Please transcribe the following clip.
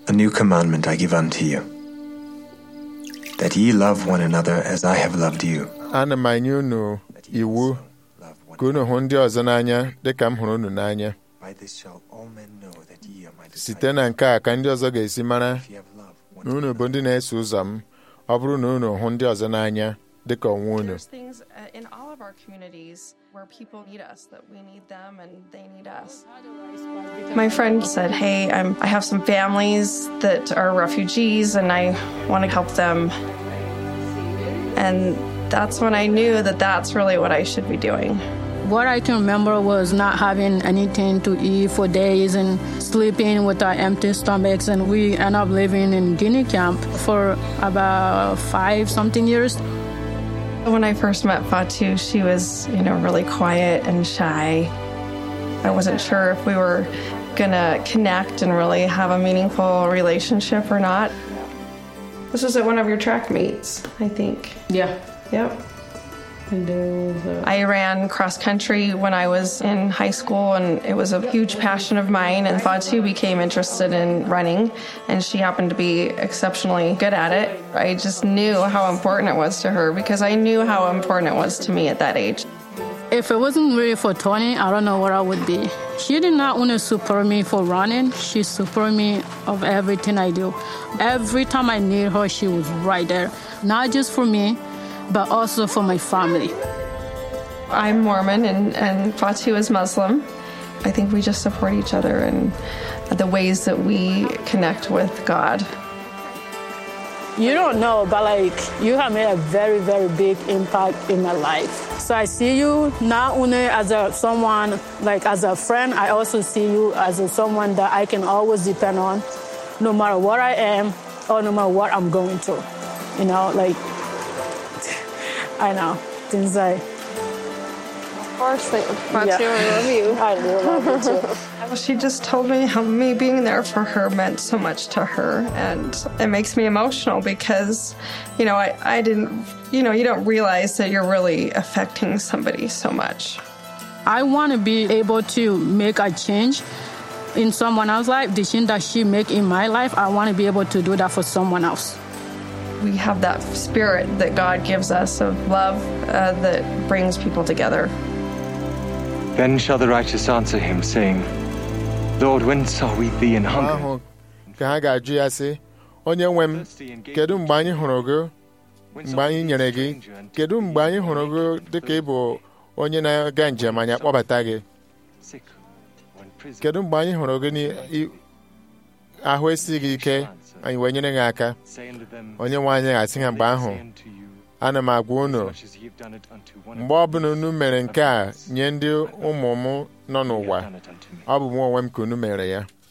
A new commandment I give unto you, that ye love one another as I have loved you. Ana m enye unu iwu ka unu hụ ndị ọzọ n'anya dịka m hụrụ unu n'anya. Site na nke a ka ndị ọzọ ga-esi mara na unu bụ ndị na-eso ụzọ m, ọ bụrụ na unu hụ ndị ọzọ n'anya dịka onwe unu. In all of our communities where people need us, that we need them and they need us. My friend said, hey, I have some families that are refugees and I want to help them. And that's when I knew that that's really what I should be doing. What I can remember was not having anything to eat for days and sleeping with our empty stomachs. And we ended up living in Guinea camp for about 5-something years. When I first met Fatu, she was, really quiet and shy. I wasn't sure if we were gonna connect and really have a meaningful relationship or not. This was at one of your track meets, I think. Yeah. Yep. I ran cross country when I was in high school, and it was a huge passion of mine. And Fatu became interested in running, and she happened to be exceptionally good at it. I just knew how important it was to her because I knew how important it was to me at that age. If it wasn't really for Tony, I don't know where I would be. She did not want to support me for running. She supported me of everything I do. Every time I need her, she was right there. Not just for me, but also for my family. I'm Mormon and Fatu is Muslim. I think we just support each other in the ways that we connect with God. You don't know, but you have made a very, very big impact in my life. So I see you not only as someone, as a friend, I also see you as someone that I can always depend on, no matter what I am or no matter what I'm going through. I know, things like... Of course, Fatu, I love you. I love you too. She just told me how me being there for her meant so much to her, and it makes me emotional because, I didn't, you don't realize that you're really affecting somebody so much. I want to be able to make a change in someone else's life. The change that she make in my life, I want to be able to do that for someone else. We have that spirit that God gives us of love that brings people together. Then shall the righteous answer him, saying, Lord, when saw we thee in hunger? Ka ha ga-ajụ ya sị, onye nwe m, kedu mgbe anyị hụrụ gị, mgbe anyị nyere gị, kedu mgbe anyị hụrụ gị dịka ị bụ onye na-aga njem anyị akpọbata gị? Kedu mgbe anyị hụrụ gị ahụ esighị ike anyị wee nyere gị aka? Onye nwe anyị ga-asị ha mgbe ahụ, ana m agwa unu, mgbe ọbụla unu mere nke a nye ndị ụmụ m nọ n'ụwa, ọ bụ mụ onwe m ka unu mere ya.